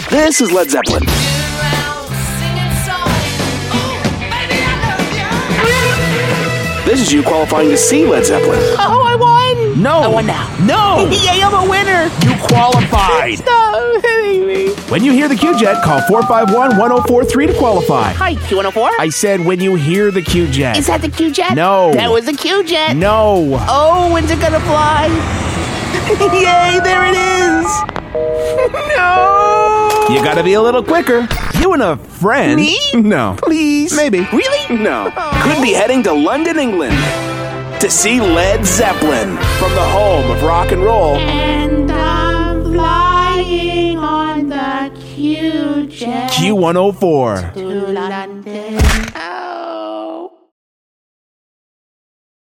This is Led Zeppelin. This is you qualifying to see Led Zeppelin. Oh, I won! No. I won now. No. Yay, I'm a winner! You qualified. Stop hitting me. When you hear the Q-Jet, call 451-1043 to qualify. Hi, Q104? I said when you hear the Q-Jet. Is that the Q-Jet? No. That was the Q-Jet. No. Oh, when's it gonna fly? Yay, there it is! No! You gotta be a little quicker. You and a friend. Me? No. Please. Maybe. Really? No. Could be heading to London, England to see Led Zeppelin from the home of rock and roll. And I'm flying on the Q-Jet Q104. to London.